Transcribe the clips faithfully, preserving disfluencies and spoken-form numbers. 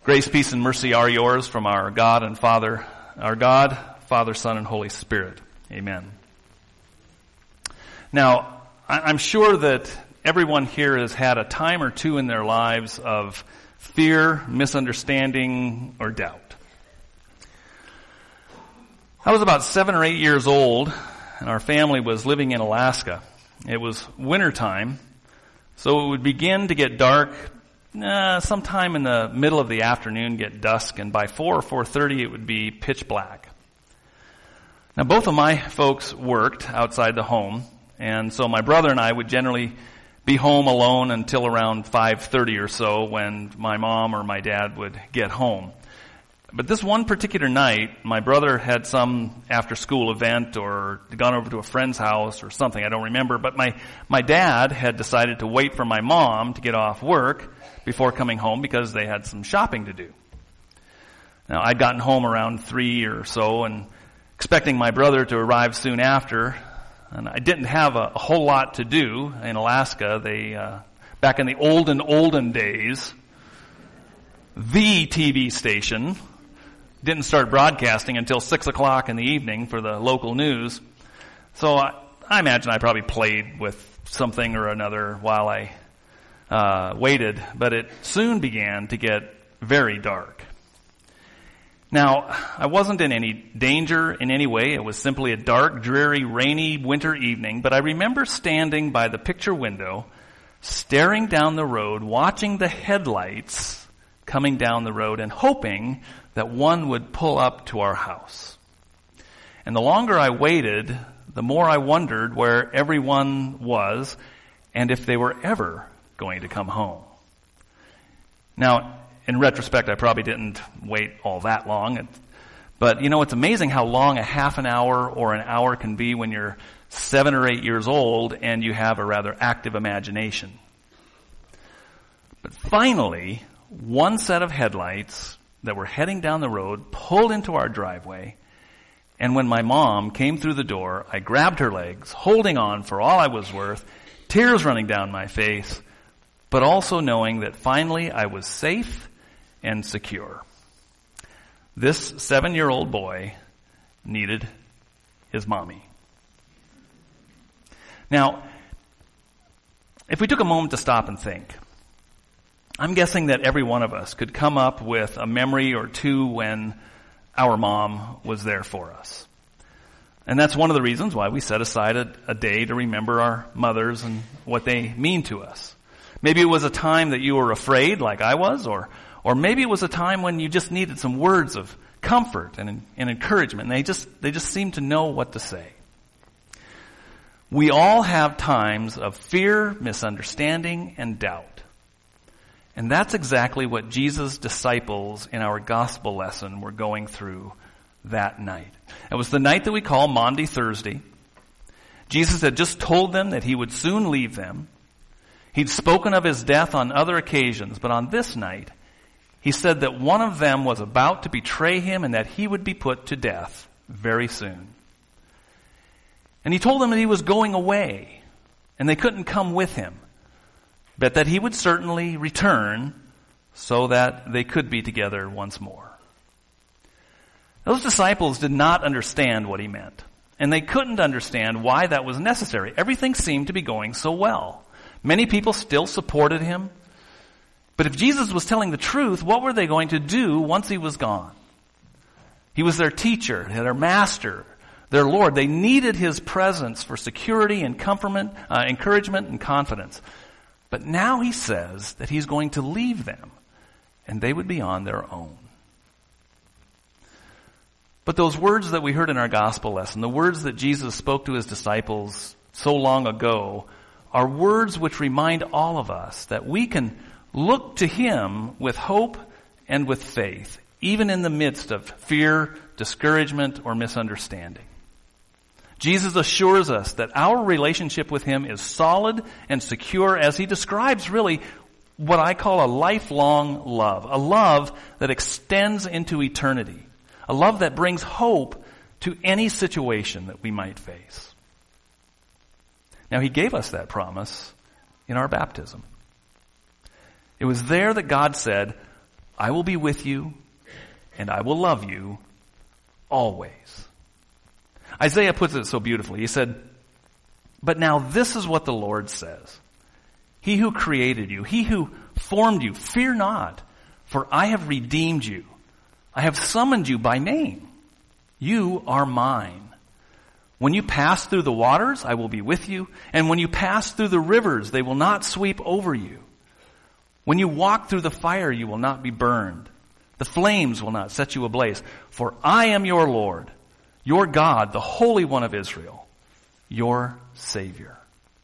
Grace, peace, and mercy are yours from our God and Father, our God, Father, Son, and Holy Spirit. Amen. Now, I'm sure that everyone here has had a time or two in their lives of fear, misunderstanding, or doubt. I was about seven or eight years old, and our family was living in Alaska. It was wintertime, so it would begin to get dark Uh, sometime in the middle of the afternoon, get dusk, and by four or four thirty it would be pitch black. Now, both of my folks worked outside the home, and so my brother and I would generally be home alone until around five thirty or so when my mom or my dad would get home. But this one particular night, my brother had some after-school event or gone over to a friend's house or something, I don't remember, but my, my dad had decided to wait for my mom to get off work before coming home because they had some shopping to do. Now, I'd gotten home around three or so and expecting my brother to arrive soon after, and I didn't have a, a whole lot to do in Alaska. They, uh, back in the olden, olden days, the T V station didn't start broadcasting until six o'clock in the evening for the local news. So I, I imagine I probably played with something or another while I uh, waited, but it soon began to get very dark. Now, I wasn't in any danger in any way. It was simply a dark, dreary, rainy winter evening, but I remember standing by the picture window, staring down the road, watching the headlights coming down the road and hoping that one would pull up to our house. And the longer I waited, the more I wondered where everyone was and if they were ever going to come home. Now, in retrospect, I probably didn't wait all that long. But, you know, it's amazing how long a half an hour or an hour can be when you're seven or eight years old and you have a rather active imagination. But finally, one set of headlights that were heading down the road pulled into our driveway, and when my mom came through the door, I grabbed her legs, holding on for all I was worth, tears running down my face, but also knowing that finally I was safe and secure. This seven-year-old boy needed his mommy. Now, if we took a moment to stop and think, I'm guessing that every one of us could come up with a memory or two when our mom was there for us. And that's one of the reasons why we set aside a, a day to remember our mothers and what they mean to us. Maybe it was a time that you were afraid, like I was, or or maybe it was a time when you just needed some words of comfort and, and encouragement, and they just they just seemed to know what to say. We all have times of fear, misunderstanding, and doubt. And that's exactly what Jesus' disciples in our gospel lesson were going through that night. It was the night that we call Maundy Thursday. Jesus had just told them that he would soon leave them. He'd spoken of his death on other occasions, but on this night, he said that one of them was about to betray him and that he would be put to death very soon. And he told them that he was going away and they couldn't come with him, but that he would certainly return so that they could be together once more. Those disciples did not understand what he meant, and they couldn't understand why that was necessary. Everything seemed to be going so well. Many people still supported him, but if Jesus was telling the truth, what were they going to do once he was gone? He was their teacher, their master, their Lord. They needed his presence for security and comfort, uh, encouragement and confidence. But now he says that he's going to leave them, and they would be on their own. But those words that we heard in our gospel lesson, the words that Jesus spoke to his disciples so long ago, are words which remind all of us that we can look to him with hope and with faith, even in the midst of fear, discouragement, or misunderstanding. Jesus assures us that our relationship with him is solid and secure as he describes really what I call a lifelong love, a love that extends into eternity, a love that brings hope to any situation that we might face. Now, he gave us that promise in our baptism. It was there that God said, I will be with you, and I will love you always. Isaiah puts it so beautifully. He said, but now this is what the Lord says. He who created you, he who formed you, fear not, for I have redeemed you. I have summoned you by name. You are mine. When you pass through the waters, I will be with you. And when you pass through the rivers, they will not sweep over you. When you walk through the fire, you will not be burned. The flames will not set you ablaze. For I am your Lord, your God, the Holy One of Israel, your Savior.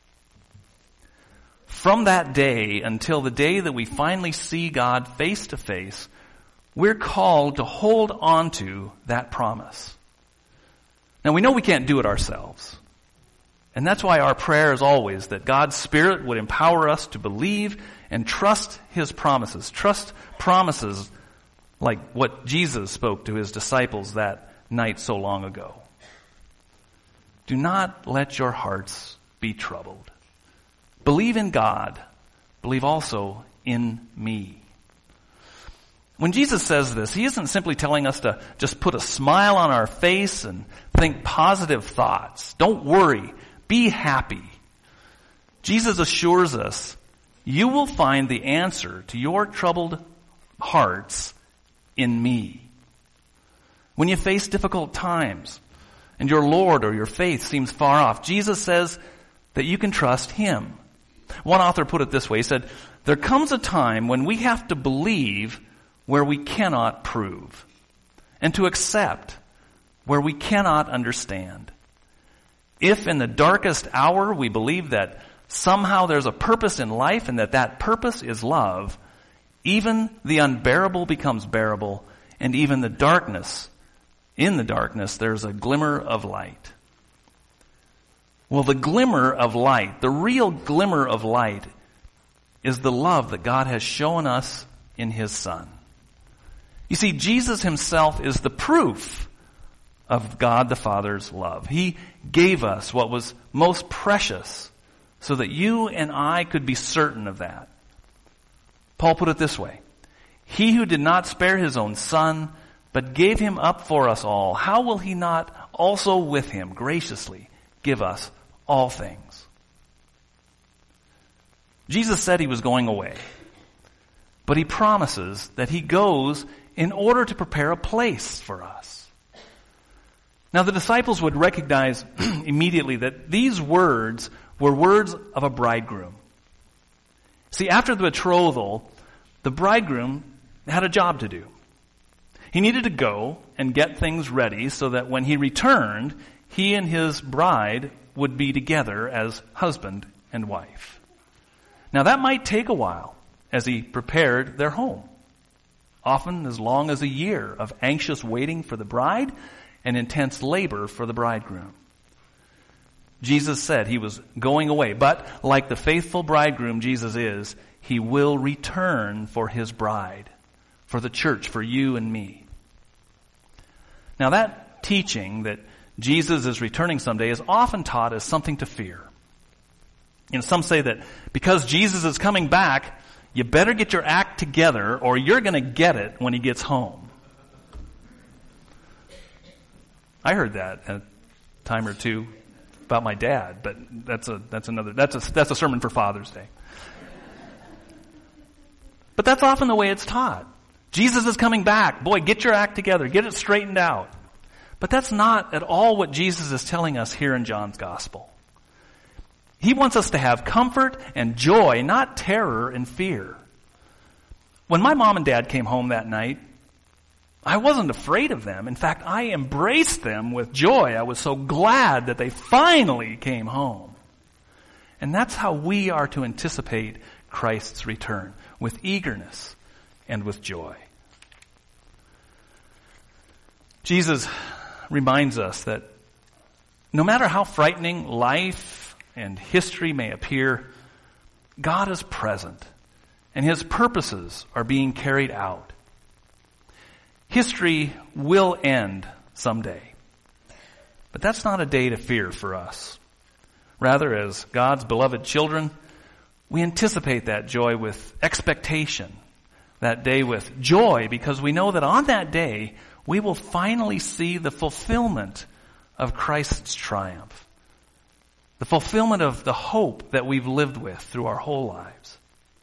From that day until the day that we finally see God face to face, we're called to hold on to that promise. Now we know we can't do it ourselves. And that's why our prayer is always that God's Spirit would empower us to believe and trust His promises. Trust promises like what Jesus spoke to His disciples that night so long ago. Do not let your hearts be troubled. Believe in God. Believe also in me. When Jesus says this, He isn't simply telling us to just put a smile on our face and think positive thoughts. Don't worry. Be happy. Jesus assures us, you will find the answer to your troubled hearts in me. When you face difficult times and your Lord or your faith seems far off, Jesus says that you can trust Him. One author put it this way. He said, there comes a time when we have to believe where we cannot prove, and to accept where we cannot understand. If in the darkest hour we believe that somehow there's a purpose in life and that that purpose is love, even the unbearable becomes bearable, and even the darkness, in the darkness, there's a glimmer of light. Well, the glimmer of light, the real glimmer of light, is the love that God has shown us in His Son. You see, Jesus Himself is the proof of God the Father's love. He gave us what was most precious so that you and I could be certain of that. Paul put it this way, He who did not spare His own Son, but gave Him up for us all, how will He not also with Him graciously give us all things? Jesus said He was going away, but He promises that He goes in order to prepare a place for us. Now the disciples would recognize immediately that these words were words of a bridegroom. See, after the betrothal, the bridegroom had a job to do. He needed to go and get things ready so that when he returned, he and his bride would be together as husband and wife. Now that might take a while as he prepared their home. Often as long as a year of anxious waiting for the bride and intense labor for the bridegroom. Jesus said He was going away, but like the faithful bridegroom Jesus is, He will return for His bride, for the church, for you and me. Now that teaching that Jesus is returning someday is often taught as something to fear. You know, some say that because Jesus is coming back, you better get your act together or you're going to get it when He gets home. I heard that a time or two about my dad, but that's a that's another that's a that's a sermon for Father's Day. But that's often the way it's taught. Jesus is coming back. Boy, get your act together. Get it straightened out. But that's not at all what Jesus is telling us here in John's Gospel. He wants us to have comfort and joy, not terror and fear. When my mom and dad came home that night, I wasn't afraid of them. In fact, I embraced them with joy. I was so glad that they finally came home. And that's how we are to anticipate Christ's return, with eagerness and with joy. Jesus reminds us that no matter how frightening life and history may appear, God is present, and His purposes are being carried out. History will end someday, but that's not a day to fear for us. Rather, as God's beloved children, we anticipate that joy with expectation, that day with joy, because we know that on that day we will finally see the fulfillment of Christ's triumph. The fulfillment of the hope that we've lived with through our whole lives.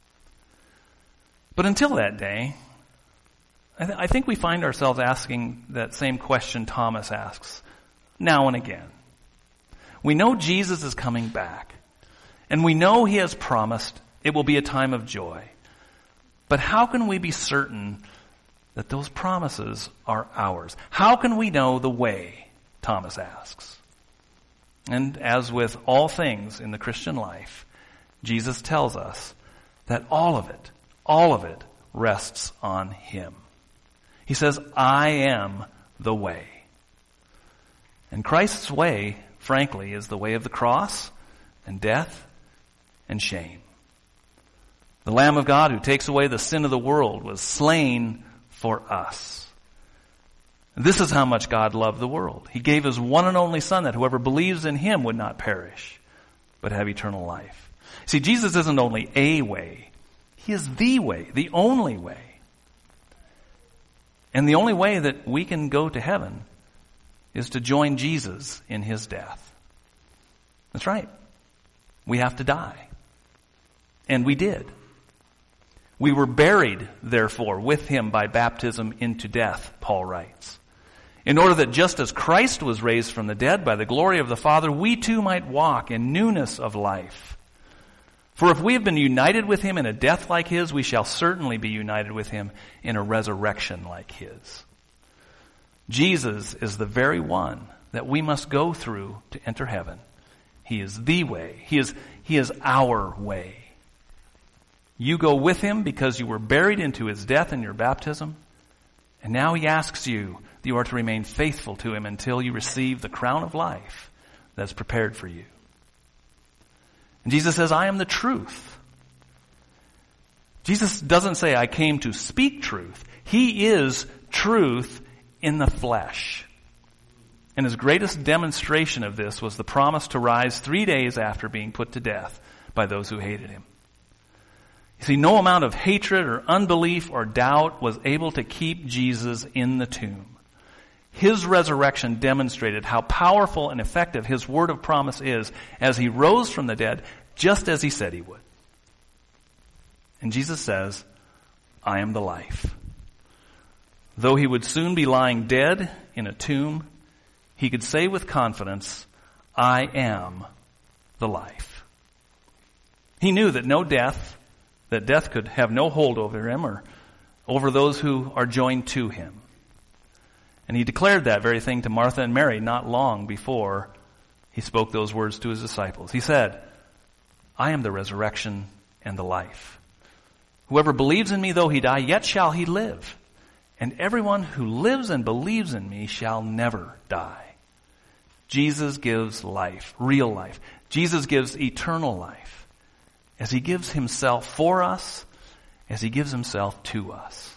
But until that day, I, th- I think we find ourselves asking that same question Thomas asks now and again. We know Jesus is coming back, and we know he has promised it will be a time of joy. But how can we be certain that those promises are ours? How can we know the way? Thomas asks. And as with all things in the Christian life, Jesus tells us that all of it, all of it rests on him. He says, I am the way. And Christ's way, frankly, is the way of the cross and death and shame. The Lamb of God who takes away the sin of the world was slain for us. This is how much God loved the world. He gave his one and only Son that whoever believes in him would not perish, but have eternal life. See, Jesus isn't only a way. He is the way, the only way. And the only way that we can go to heaven is to join Jesus in his death. That's right. We have to die. And we did. We were buried, therefore, with him by baptism into death, Paul writes. In order that just as Christ was raised from the dead by the glory of the Father, we too might walk in newness of life. For if we have been united with him in a death like his, we shall certainly be united with him in a resurrection like his. Jesus is the very one that we must go through to enter heaven. He is the way. He is, he is our way. You go with him because you were buried into his death in your baptism. And now he asks you that you are to remain faithful to him until you receive the crown of life that's prepared for you. And Jesus says, I am the truth. Jesus doesn't say, I came to speak truth. He is truth in the flesh. And his greatest demonstration of this was the promise to rise three days after being put to death by those who hated him. You see, no amount of hatred or unbelief or doubt was able to keep Jesus in the tomb. His resurrection demonstrated how powerful and effective his word of promise is as he rose from the dead, just as he said he would. And Jesus says, I am the life. Though he would soon be lying dead in a tomb, he could say with confidence, I am the life. He knew that no death, that death could have no hold over him or over those who are joined to him. And he declared that very thing to Martha and Mary not long before he spoke those words to his disciples. He said, I am the resurrection and the life. Whoever believes in me, though he die, yet shall he live. And everyone who lives and believes in me shall never die. Jesus gives life, real life. Jesus gives eternal life. As he gives himself for us, as he gives himself to us.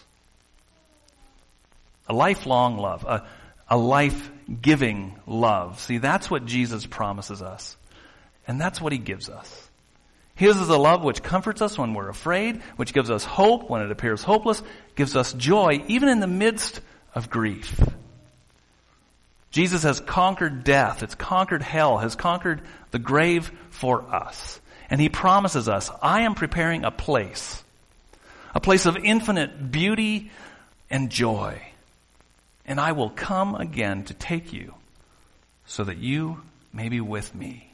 A lifelong love, a, a life-giving love. See, that's what Jesus promises us. And that's what he gives us. His is a love which comforts us when we're afraid, which gives us hope when it appears hopeless, gives us joy even in the midst of grief. Jesus has conquered death, has conquered hell, has conquered the grave for us. And he promises us, I am preparing a place, a place of infinite beauty and joy. And I will come again to take you so that you may be with me.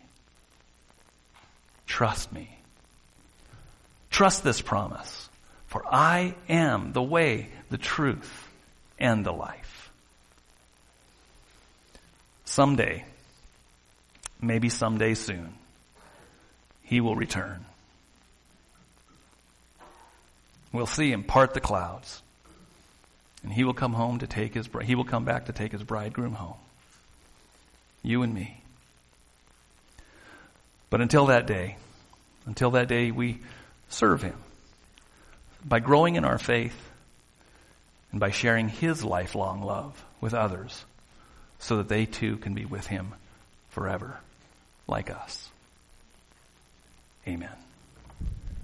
Trust me. Trust this promise, for I am the way, the truth, and the life. Someday, maybe someday soon, he will return. We'll see him part the clouds. And he will come home to take his bride. He will come back to take his bridegroom home. You and me. But until that day, until that day we serve him by growing in our faith and by sharing his lifelong love with others so that they too can be with him forever like us. Amen.